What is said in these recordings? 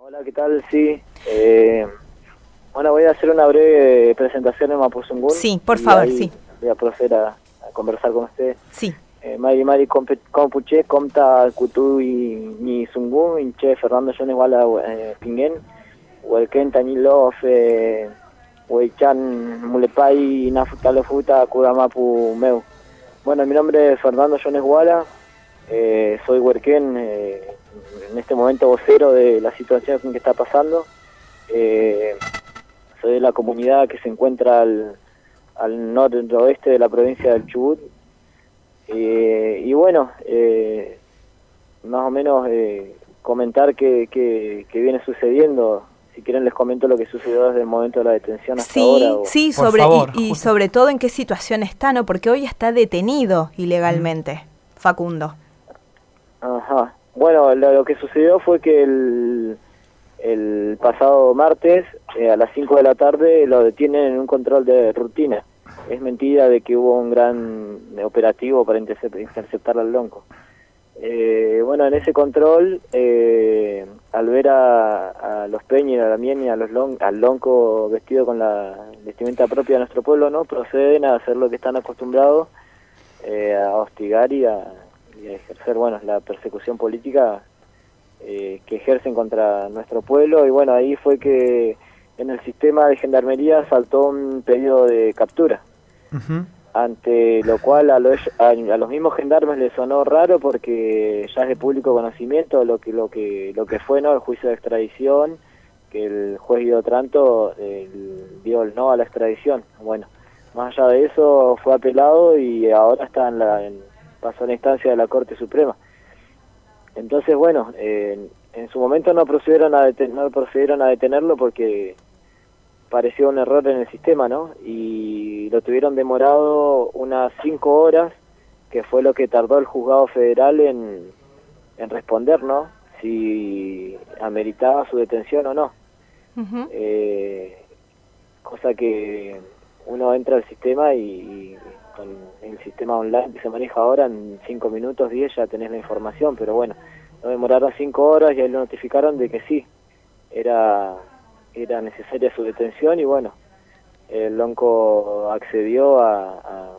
Hola, ¿qué tal? Sí. Bueno, voy a hacer una breve presentación en Mapuzungún. Sí, por favor, sí. Voy a proceder a conversar con usted. Sí. Mari Compuche, Comta Kutu y ni Zungún, Inche Fernando Jones Wala Pingen, Huelken Tañilof, Huaychan Mulepay, Nafutalo Futa, Kuramapu Meu. Bueno, mi nombre es Fernando Jones Wala, soy huerquén, en este momento vocero de la situación que está pasando. Soy de la comunidad que se encuentra al noroeste de la provincia del Chubut. Y bueno, más o menos comentar qué viene sucediendo. Si quieren les comento lo que sucedió desde el momento de la detención hasta ahora. Sí, sobre todo en qué situación está, ¿no? Porque hoy está detenido ilegalmente, Facundo. Ajá. Bueno, lo que sucedió fue que el pasado martes, a las 5 de la tarde, lo detienen en un control de rutina. Es mentira de que hubo un gran operativo para interceptar al lonco. Bueno, en ese control, al ver a los Peñi, a la Mien y al lonco vestido con la vestimenta propia de nuestro pueblo, ¿no? Proceden a hacer lo que están acostumbrados, a hostigar y a ejercer, bueno, la persecución política que ejercen contra nuestro pueblo. Y bueno, ahí fue que en el sistema de gendarmería saltó un pedido de captura. Uh-huh. Ante lo cual a los mismos gendarmes les sonó raro, porque ya es de público conocimiento lo que fue, ¿no? El juicio de extradición, que el juez Guido Tranto dio el no a la extradición. Bueno, más allá de eso fue apelado y ahora está pasó a la instancia de la Corte Suprema. Entonces, bueno, en su momento no procedieron a detenerlo porque pareció un error en el sistema, ¿no? Y lo tuvieron demorado unas 5 horas, que fue lo que tardó el juzgado federal en responder, ¿no? Si ameritaba su detención o no. Uh-huh. Cosa que uno entra al sistema y con el sistema online que se maneja ahora, en 5 minutos, 10 ya tenés la información, pero bueno, no demoraron 5 horas y ahí lo notificaron de que sí, era necesaria su detención. Y bueno, el lonco accedió a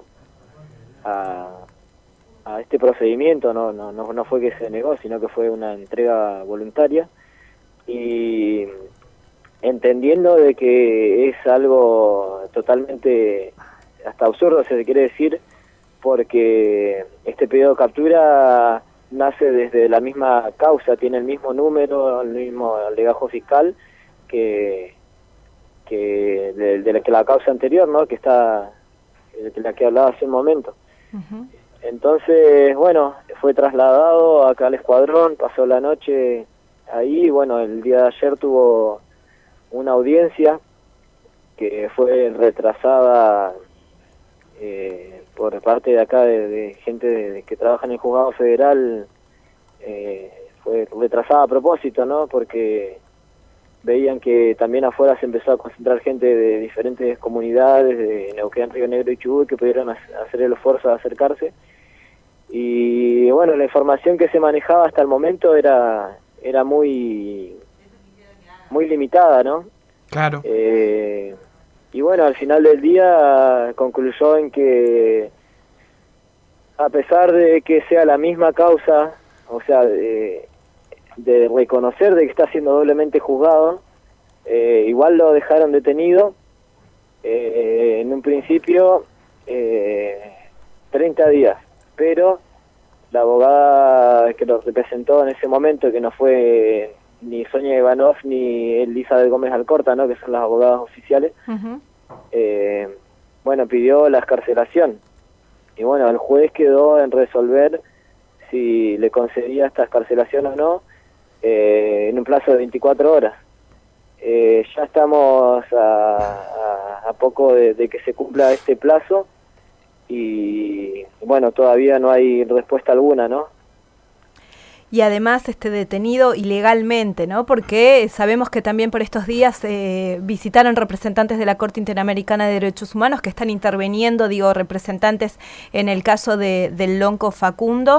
este procedimiento. No fue que se negó, sino que fue una entrega voluntaria, y entendiendo de que es algo totalmente hasta absurdo, se quiere decir, porque este pedido de captura nace desde la misma causa, tiene el mismo número, el mismo legajo fiscal que la causa anterior, ¿no? Que está, de la que hablaba hace un momento. Uh-huh. Entonces, bueno, fue trasladado acá al escuadrón, pasó la noche ahí. Bueno, el día de ayer tuvo una audiencia que fue retrasada por parte de acá de gente que trabaja en el juzgado federal. Fue retrasada a propósito, ¿no? Porque veían que también afuera se empezó a concentrar gente de diferentes comunidades, de Neuquén, Río Negro y Chubut, que pudieron hacer el esfuerzo de acercarse. Y bueno, la información que se manejaba hasta el momento era muy limitada, ¿no? Claro. Y bueno, al final del día concluyó en que, a pesar de que sea la misma causa, o sea, de reconocer de que está siendo doblemente juzgado, igual lo dejaron detenido, en un principio 30 días, pero la abogada que lo representó en ese momento, que no fue ni Sonia Ivanov ni Elizabeth Gómez Alcorta, ¿no? Que son las abogadas oficiales, uh-huh. Bueno, pidió la excarcelación, y bueno, el juez quedó en resolver si le concedía esta excarcelación o no, en un plazo de 24 horas. Ya estamos a poco de que se cumpla este plazo, y bueno, todavía no hay respuesta alguna, ¿no? y además detenido ilegalmente, ¿no? Porque sabemos que también por estos días visitaron representantes de la Corte Interamericana de Derechos Humanos que están interviniendo, representantes en el caso del lonco Facundo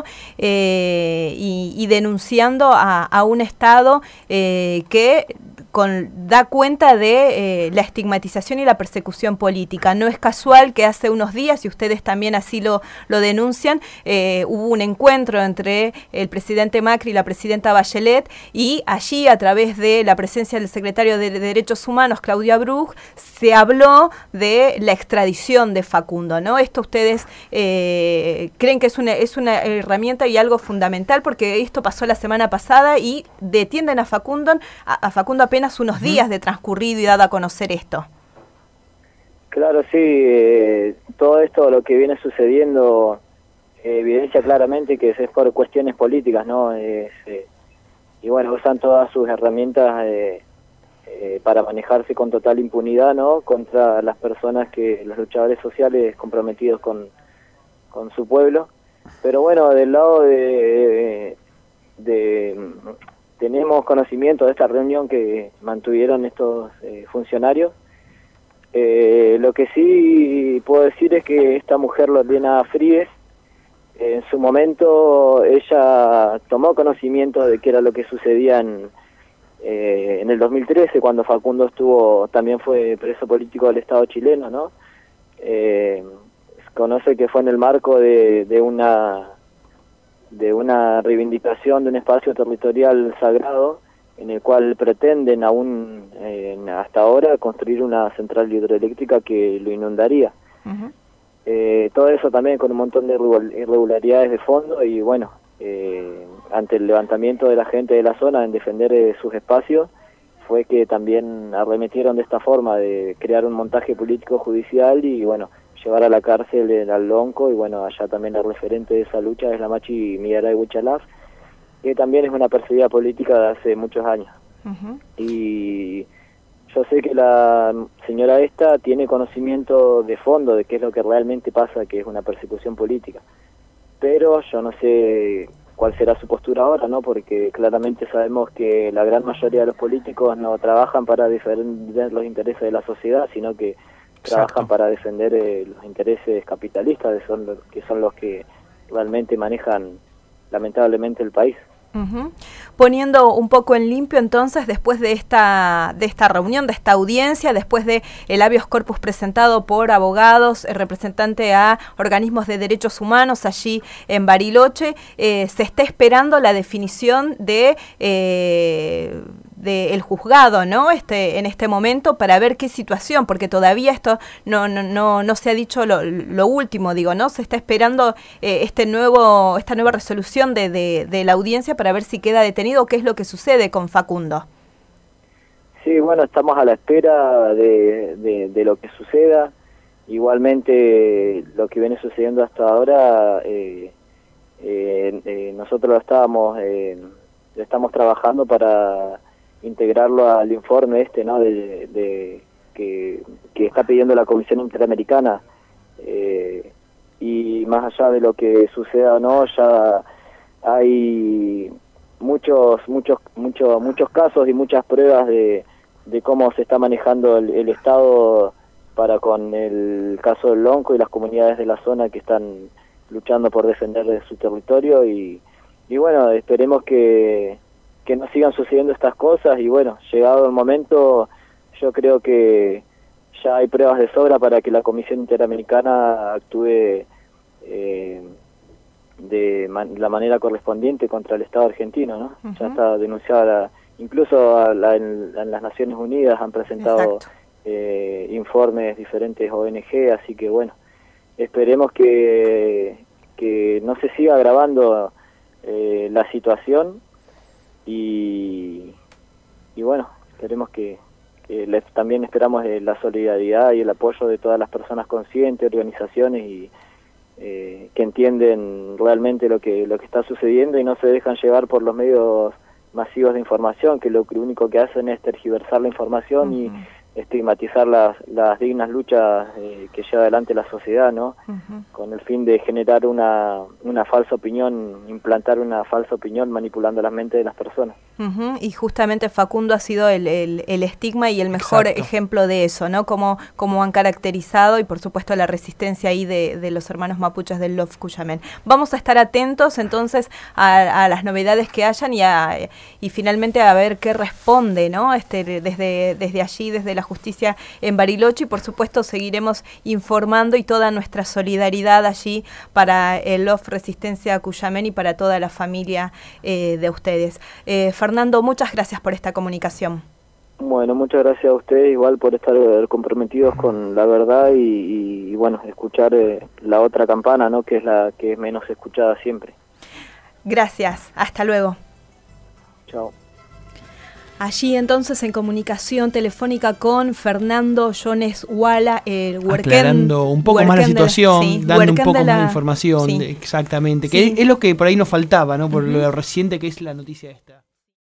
y denunciando a un Estado que da cuenta de la estigmatización y la persecución política. No es casual que hace unos días, y ustedes también así lo denuncian, hubo un encuentro entre el presidente Macri y la presidenta Bachelet, y allí, a través de la presencia del secretario de Derechos Humanos, Claudia Bruch, se habló de la extradición de Facundo, ¿no? Esto ustedes creen que es una herramienta y algo fundamental, porque esto pasó la semana pasada y detienen a Facundo apenas unos días de transcurrido y dado a conocer esto. Claro, sí, todo esto, lo que viene sucediendo, evidencia claramente que es por cuestiones políticas, ¿no? Y bueno, usan todas sus herramientas para manejarse con total impunidad, ¿no? Contra las personas, los luchadores sociales comprometidos con su pueblo. Pero bueno, del lado tenemos conocimiento de esta reunión que mantuvieron estos funcionarios. Lo que sí puedo decir es que esta mujer, Lorena Fríes, en su momento ella tomó conocimiento de qué era lo que sucedía en el 2013, cuando Facundo también fue preso político del Estado chileno, ¿no? Conoce que fue en el marco de una reivindicación de un espacio territorial sagrado, en el cual pretenden aún hasta ahora construir una central hidroeléctrica que lo inundaría. Uh-huh. Todo eso también con un montón de irregularidades de fondo, y bueno, ante el levantamiento de la gente de la zona en defender sus espacios, fue que también arremetieron de esta forma de crear un montaje político judicial y bueno, llevar a la cárcel al lonco. Y bueno, allá también el referente de esa lucha es la Machi Miaray Huichalaf, que también es una perseguida política de hace muchos años. Uh-huh. Y yo sé que la señora esta tiene conocimiento de fondo de qué es lo que realmente pasa, que es una persecución política, pero yo no sé cuál será su postura ahora, ¿no? Porque claramente sabemos que la gran mayoría de los políticos no trabajan para defender los intereses de la sociedad, sino que trabajan para defender los intereses capitalistas, que son los que realmente manejan lamentablemente el país. Uh-huh. Poniendo un poco en limpio entonces, después de esta reunión, de esta audiencia, después de el habeas corpus presentado por abogados, representante a organismos de derechos humanos allí en Bariloche, se está esperando la definición del juzgado, ¿no? En este momento, para ver qué situación, porque todavía esto no se ha dicho lo último, ¿no? Se está esperando esta nueva resolución de la audiencia para ver si queda detenido o qué es lo que sucede con Facundo. Sí, bueno, estamos a la espera de lo que suceda. Igualmente, lo que viene sucediendo hasta ahora, nosotros lo estamos trabajando para integrarlo al informe ¿no? que está pidiendo la Comisión Interamericana, y más allá de lo que suceda o no, ya hay muchos casos y muchas pruebas de cómo se está manejando el Estado para con el caso del lonco y las comunidades de la zona que están luchando por defender su territorio, y bueno, esperemos que no sigan sucediendo estas cosas. Y bueno, llegado el momento, yo creo que ya hay pruebas de sobra para que la Comisión Interamericana actúe de la manera correspondiente contra el Estado argentino, ¿no? Uh-huh. Ya está denunciada, incluso en las Naciones Unidas han presentado informes diferentes ONG, así que bueno, esperemos que no se siga agravando la situación. Y bueno, esperemos que también esperamos la solidaridad y el apoyo de todas las personas conscientes, organizaciones y que entienden realmente lo que está sucediendo y no se dejan llevar por los medios masivos de información, que lo único que hacen es tergiversar la información. Uh-huh. estigmatizar las dignas luchas que lleva adelante la sociedad, ¿no? Con el fin de generar una falsa opinión, implantar una falsa opinión manipulando la mente de las personas. Y justamente Facundo ha sido el estigma y el mejor ejemplo de eso, ¿no? Como han caracterizado y por supuesto la resistencia ahí de los hermanos mapuches del LOF Cuyamen. Vamos a estar atentos entonces a las novedades que hayan y finalmente a ver qué responde, ¿no? Desde allí, desde la justicia en Bariloche, y por supuesto seguiremos informando y toda nuestra solidaridad allí para el LOF Resistencia Cuyamen y para toda la familia de ustedes. Fernando, muchas gracias por esta comunicación. Bueno, muchas gracias a ustedes igual por estar comprometidos con la verdad y bueno, escuchar la otra campana, ¿no? Que es la que es menos escuchada siempre. Gracias, hasta luego. Chao. Allí entonces en comunicación telefónica con Fernando Jones Wala, aclarando un poco más la situación, dando un poco más de información, exactamente, que es lo que por ahí nos faltaba, ¿no? Por lo reciente que es la noticia esta.